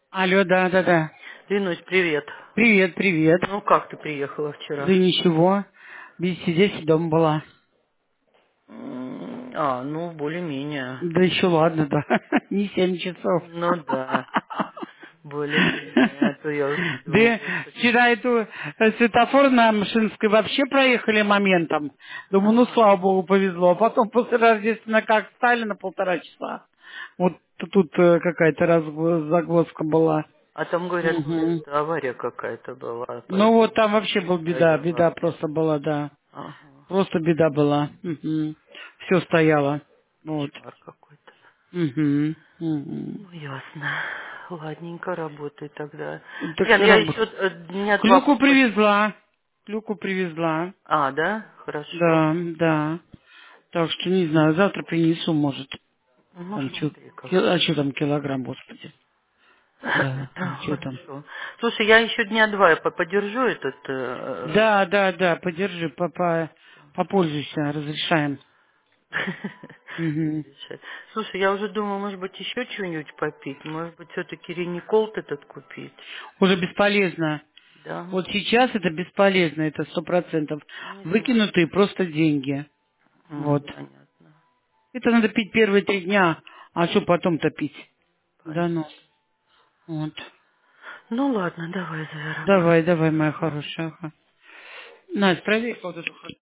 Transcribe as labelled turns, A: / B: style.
A: Алло, да.
B: Ленусь, привет.
A: Привет, привет.
B: Ну, как ты приехала
A: Да
B: вчера?
A: ничего, без сидеть дома была.
B: Ну, более-менее.
A: Да еще ладно, да. Не 7 часов.
B: Ну, да, более-менее. А то я уже думаю,
A: Да,
B: господи.
A: вчера эту светофор на Мшинской вообще проехали моментом. Думаю, ну,
B: Ага.
A: слава богу, повезло. А потом после Рождества как стали на 1,5 часа. Вот тут какая-то загвоздка была.
B: А там, говорят, тоже
A: Мгм.
B: это авария какая-то была,
A: Ну вот
B: поэтому
A: там вообще был беда
B: стояла.
A: просто была, да.
B: Ага.
A: Просто беда была. Все стояло. Вот.
B: Кошмар какой-то.
A: Мгм.
B: Ну, ясно. Ладненько, работай тогда.
A: Так
B: Ян,
A: что
B: я еще дня два
A: Клюку привезла. Клюку привезла.
B: А, да? Хорошо.
A: Да, да. Так что не знаю, завтра принесу, может.
B: Ну,
A: Там что,
B: смотри, как
A: а что там килограмм, господи. Да, что там.
B: Хорошо. Слушай, я еще дня два подержу этот...
A: Да, подержи, попользуйся, разрешаем. Мгм.
B: Разрешай. Слушай, я уже думаю, может быть, еще чего-нибудь попить. Может быть, все-таки рениколт этот купить.
A: Уже бесполезно.
B: Да?
A: Вот сейчас это бесполезно, это 100%.
B: Не знаю.
A: Выкинутые просто деньги. Вот.
B: Понятно.
A: Это надо пить первые 3 дня, а что потом-то пить? Да ну.
B: Понятно.
A: Вот.
B: Ну ладно, давай за работу.
A: Давай, моя хорошая. Ага. Настя, проверь вот эту